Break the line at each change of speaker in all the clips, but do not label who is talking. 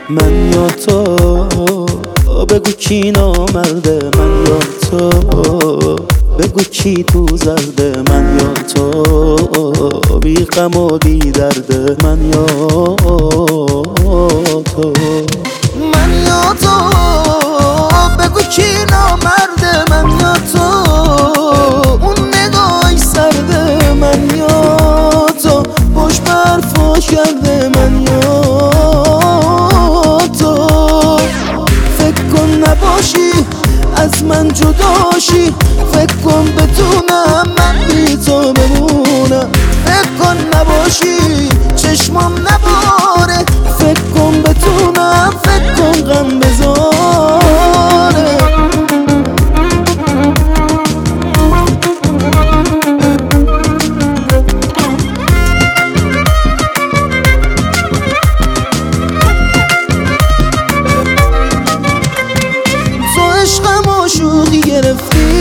من یا تو، بگو کی نامرده، من یا تو، بگو کی تو زرده، من یا تو، بی غم و بی درده، من یا تو،
من یا تو، بگو کی نامرده، من یا تو، اون نگاهی سرده، من یا تو، پشت برفاش کرده، من یا تو، فکر کن نباشی از من جداشی، فکر کن بتونم من بی تو بمونم، فکر کن نباشی چشمم نباره، فکر کن بتونم، فکر کن غم بذاره. تو عشقم و شوخی گرفتی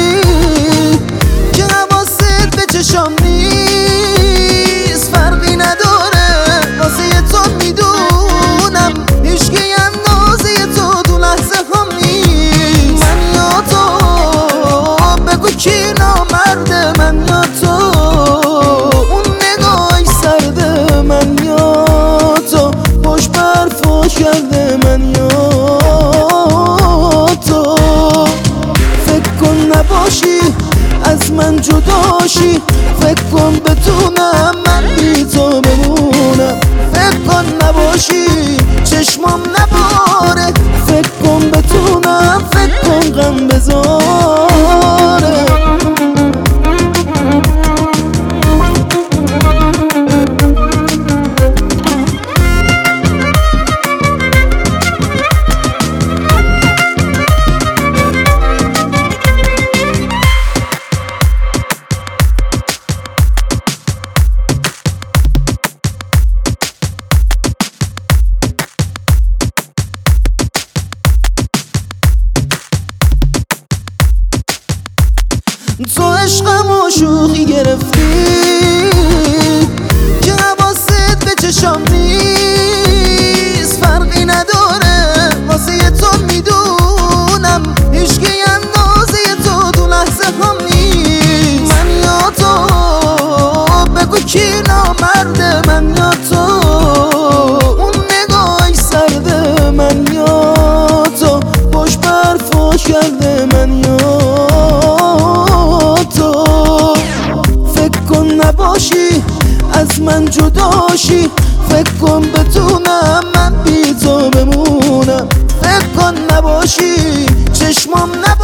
که حواست به چشام نیست، فرقی نداره واسه تو میدونم هیچکی اندازه تو تو لحظه هم نیست. من یا تو، بگو کی نامرده، من یا تو، اون نگاهی سرده، من یا تو، پشت برفاش کرده، من یا تو، فکر کن نباشی از من جداشی، فکر کن بتونم من بی تو بمونم، فکر کن نباشی چشمم نباره، فکر کن بتونم، فکر کن غم بذاره. تو عشقم و شوخی گرفتی که حواست به چشام نیست، فرقی نداره واسه تو میدونم هیچکی اندازه تو تو لحظه هم نیست. من یا تو، بگو کی نامرده، من یا تو، اون نگاهی سرده، من یا تو، پشت برفاش کرده، من یا تو، فکر کن نباشی از من جداشی، فکر کن بتونم من بی تو بمونم، فکر کن نباشی چشمم